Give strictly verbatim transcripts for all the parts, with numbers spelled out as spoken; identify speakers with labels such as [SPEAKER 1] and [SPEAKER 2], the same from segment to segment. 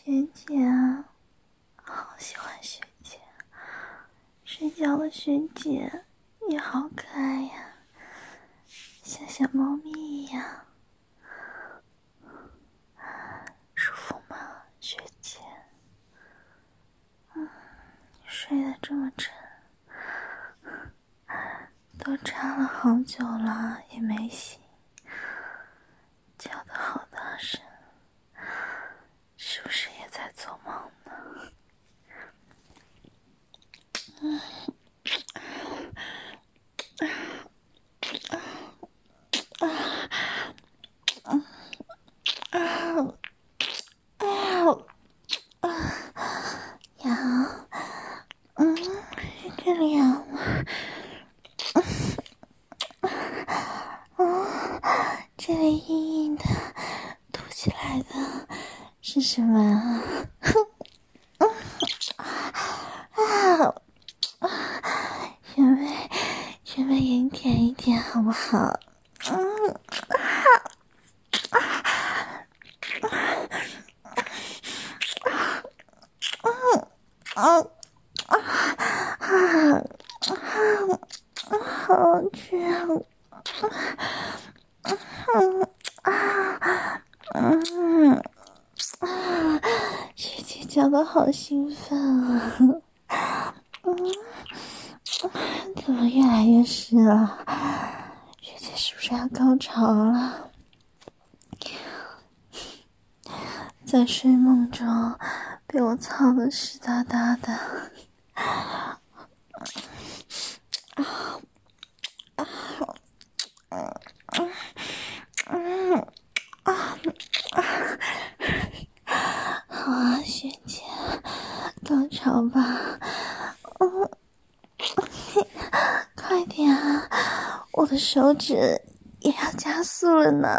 [SPEAKER 1] 学姐啊，好喜欢学姐，睡觉的学姐也好可爱呀，像小猫咪一样。舒服吗，学姐？嗯，睡得这么沉，都扎了好久了也没醒，叫得好大声，是不是也在做梦呢？嗯。啊啊啊啊啊！痒，嗯，是这里痒吗？啊，这里硬硬的，凸起来的是什么啊？啊啊！学妹，学妹严点一点好不好？嗯啊啊啊啊啊啊！好痒！嗯啊嗯啊！学姐叫的好兴奋啊！嗯，怎么越来越湿了？学姐是不是要高潮了？在睡梦中被我操得湿哒哒的。啊啊啊啊嗯啊啊！好啊，学姐，高潮吧。嗯，快点啊，我的手指也要加速了呢。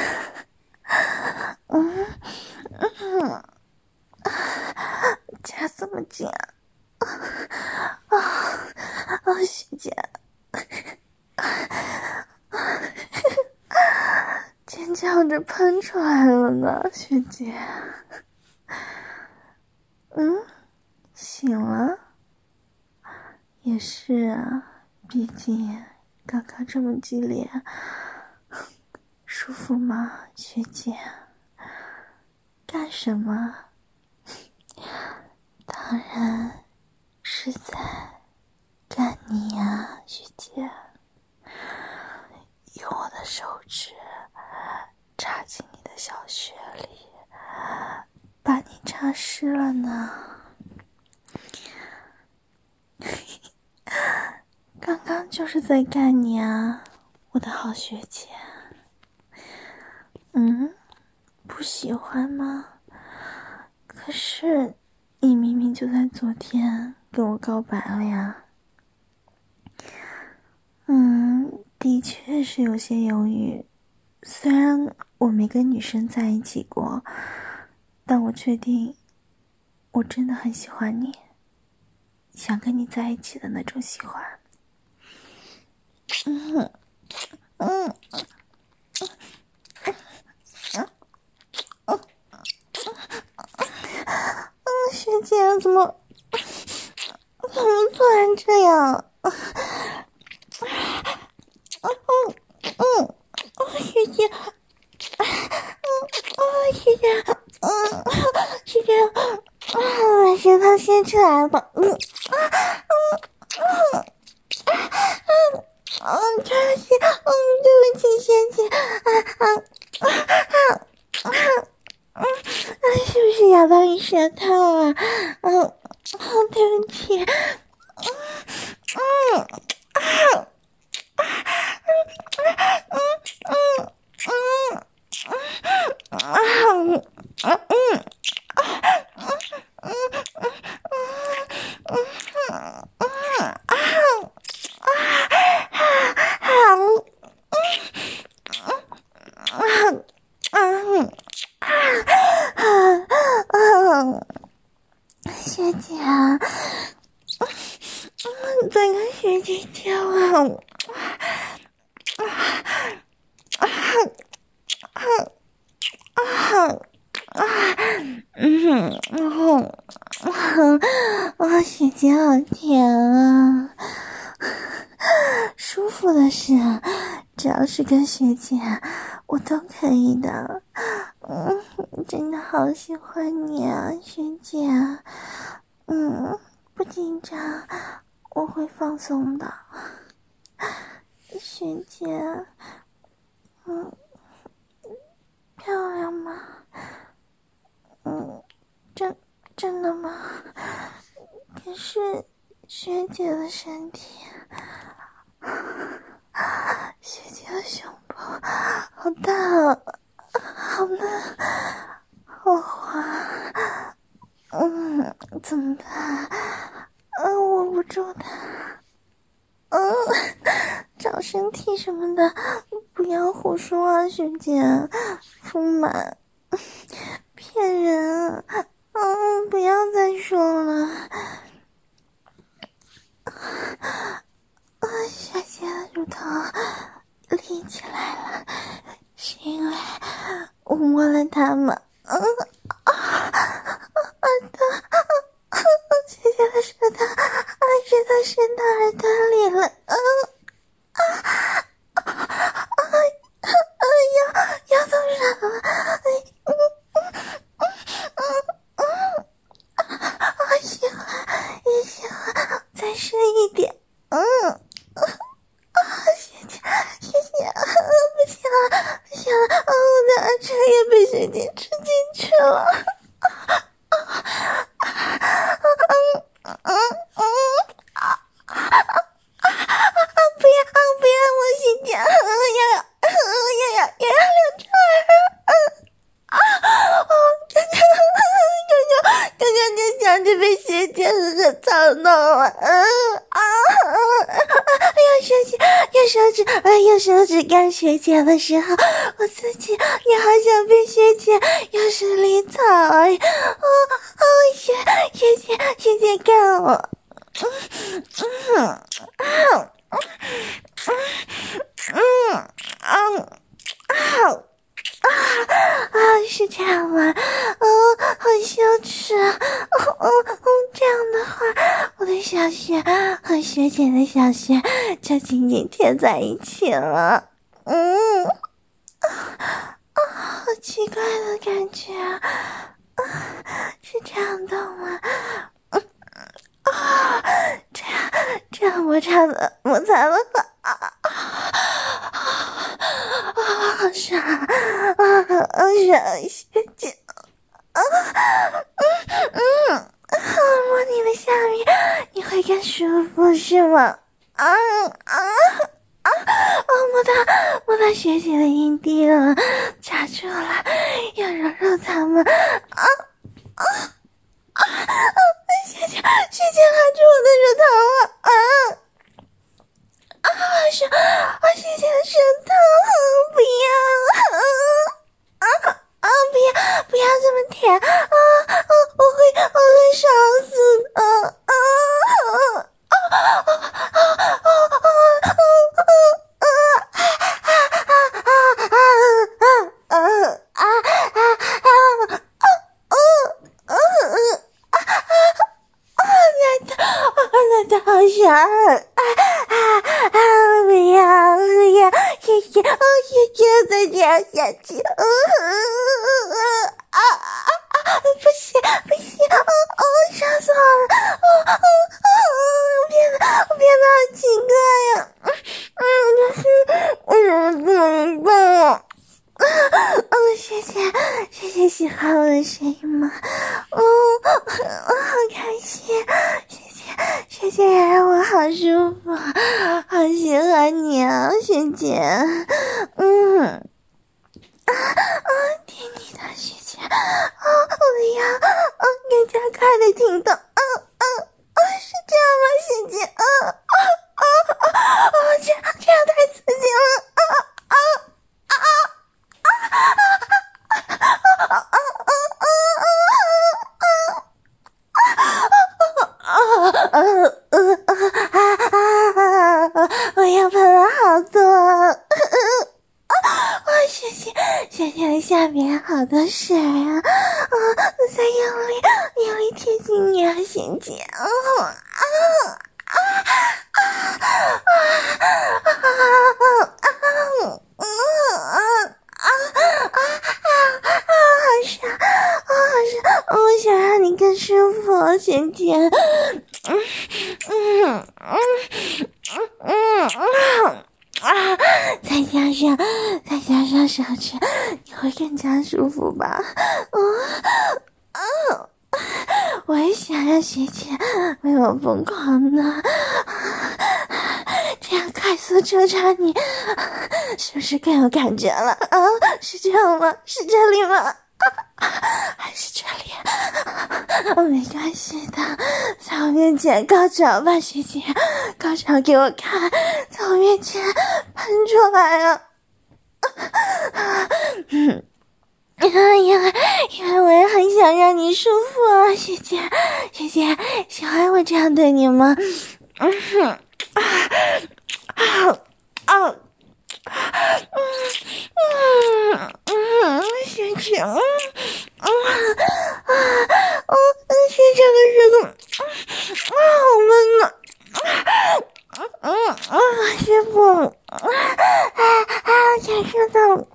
[SPEAKER 1] 嗯嗯，加这么紧啊！啊啊，学姐，尖叫着喷出来了呢，学姐。嗯，醒了。也是啊，毕竟刚刚这么激烈，舒服吗，学姐？干什么？当然是在干你呀，学姐。用我的手指插进你的小穴里，把你插湿了呢。刚刚就是在干你啊，我的好学姐。嗯，不喜欢吗？可是你明明就在昨天跟我告白了呀。嗯，的确是有些犹豫。虽然我没跟女生在一起过，但我确定我真的很喜欢你，想跟你在一起的那种喜欢。嗯嗯嗯嗯，学姐怎么怎么突然这样？嗯嗯嗯，学姐，嗯嗯，学姐，嗯，学姐，嗯，把舌头伸出来吧。嗯啊嗯嗯嗯嗯，对不起，嗯，对不起，学姐，啊啊啊啊啊啊！是不是咬到你舌头啊？嗯，哦，对不起，嗯嗯啊啊嗯嗯嗯嗯啊嗯嗯。学姐啊，再跟学姐跳啊！啊啊啊啊！ 嗯，然后，啊，学姐好甜啊！舒服的是，只要是跟学姐，我都可以的。嗯，真的好喜欢你啊，学姐。嗯，不紧张，我会放松的。学姐，嗯，漂亮吗？嗯，真真的吗？可是学姐的身体，学姐的胸部好大啊，好嫩，好滑。嗯，怎么办？嗯，握不住它。嗯，找身体什么的，不要胡说啊，学姐，丰满，骗人。嗯，不要再说了。啊，学姐的乳头立起来了，是因为我摸了它吗？嗯啊啊的，学姐的舌头啊，舌头伸到耳朵里了。嗯啊啊啊啊！要要多少了？哎嗯嗯嗯嗯嗯啊！喜欢也喜欢，再深一点。嗯啊！学姐学姐，啊，不行了不行了！啊，我的耳垂也被学姐吃进去了。啊啊啊啊啊啊啊啊！不要不要，我学姐，要要要要要流出来了。啊啊！刚刚刚刚刚刚就想着被学姐狠狠操弄了。嗯啊啊！用手指用手指啊用手指干学姐的时候，我自己也好想被学姐用手里操。哎啊啊！学学姐学姐干我。嗯嗯啊嗯嗯啊啊啊！是这样吗？嗯，好羞耻啊！嗯嗯嗯，这样的话，我的小穴和学姐的小穴就紧紧贴在一起了。嗯啊啊，好奇怪的感觉啊！啊，是这样的吗？啊，这样这样摩擦的摩擦的话，啊啊啊，好爽啊！好爽，学姐，啊嗯嗯，摸你的下面，你会更舒服是吗？啊啊啊！哦，摸到摸到学姐的阴蒂了，卡住了，要揉揉它吗？啊啊！啊！学姐，学姐卡住我的乳头了！啊啊！是啊，学姐的舌头，不要！啊啊！不要不要这么甜！啊啊！我会我会烧死的！啊啊啊啊啊啊啊啊啊啊！奶头，奶头好爽！啊啊啊！不要不要，谢谢哦，谢谢再这样下去，嗯啊啊啊！不行不行，哦哦，烧死我了！哦哦哦，我变得我变得好奇怪呀！嗯，就是我怎么这么笨啊？嗯，学姐，学姐喜欢我的声音吗？嗯，我好开心，学姐，学姐也让我好舒服，好喜欢你啊，学姐。嗯，啊啊，听你的，学姐，啊，我的腰，啊，更加快的听懂，嗯嗯啊，是这样吗，学姐？啊啊啊啊啊！这样这样太刺激了，啊啊啊！我又喷了好多，哇！学姐，学姐的下面好的水啊！啊，我在用力用力贴近你啊，贤姐！啊啊啊啊啊啊啊啊！嗯啊啊啊啊！好爽，好爽！我想让你更舒服，贤姐。嗯嗯嗯嗯嗯啊！再加上再加上手指，你会更加舒服吧？嗯嗯，我也想让学姐为我疯狂呢。这样快速抽插你，是不是更有感觉了？啊，是这样吗？是这里吗？还是这里？没关系的，在我面前高潮吧，学姐，高潮给我看，在我面前喷出来啊！嗯，因为因为因为我也很想让你舒服啊，学姐，学姐喜欢我这样对你吗？嗯哼，啊啊啊！嗯嗯嗯，学姐，嗯嗯啊啊，学姐的这个，啊，好闷呐，嗯嗯，师傅，啊啊，感受到，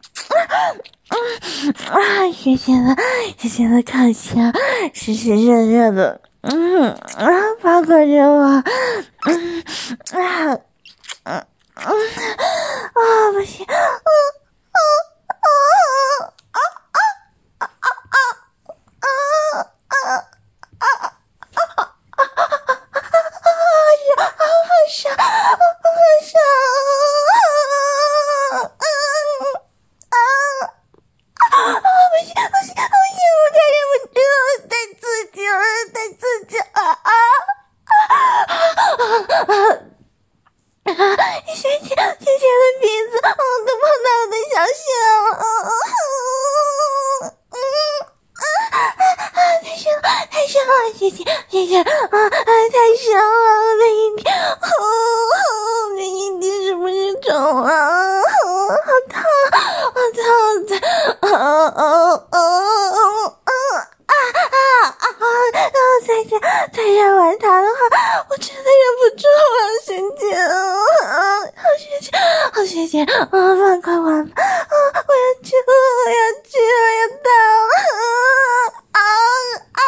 [SPEAKER 1] 啊，学姐的学姐的口腔湿湿热热的，嗯啊，包裹着我，嗯啊。嗯嗯啊，不行，嗯嗯嗯啊啊啊啊啊啊啊啊啊！好爽，好爽！嗯啊啊！不行，不行，不行！我感觉不住了，太刺激了，太刺激了！啊啊啊！啊！学姐，学姐的鼻子，哦，都碰到我的小穴了，嗯嗯嗯啊啊！太深了，太深了，学姐，学姐，啊啊，太深了，我的阴蒂，哦哦，我的阴蒂是不是肿了？啊，好烫，好烫，好烫，啊啊啊啊啊！啊啊啊！然后再这再让玩他的话，我真的忍不住了，学姐啊！好学姐，好学姐，啊，放开玩吧！啊，我要去，我要去，我要到！啊啊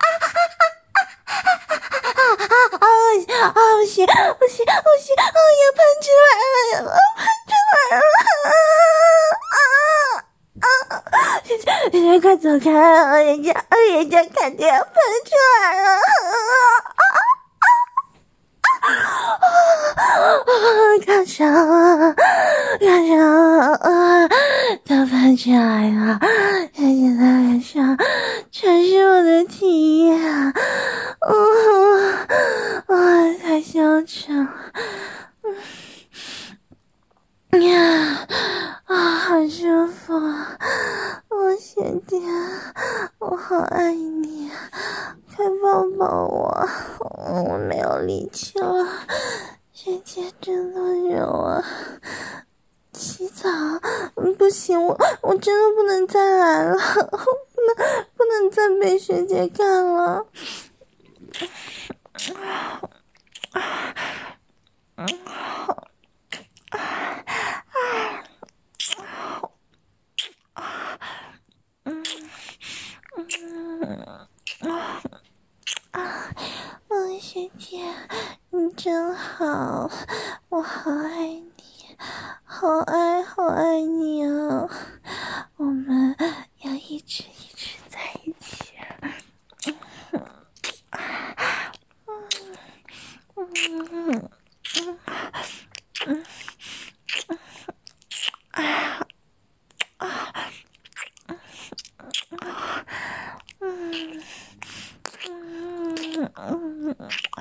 [SPEAKER 1] 啊啊！不行，啊不行，不行，不行！啊，要喷出来了，要喷出来了！啊啊啊！学姐，学姐，快走开啊！人家，人家肯定要喷出来了！啊啊啊！高潮啊，高潮啊，都喷出来了！学姐的脸上全是我的体液啊！嗯，啊，太羞耻了！嗯呀，啊，好舒服啊！我学姐，我好爱你，快抱抱我！嗯，我没有力气了，学姐真的有啊！洗澡，嗯，不行，我我真的不能再来了，不能不能再被学姐干了。嗯嗯啊啊！嗯，学姐，你真好，我好爱你，好爱好爱你啊！我们要一直一直在一起。嗯嗯嗯嗯嗯啊啊嗯嗯嗯嗯。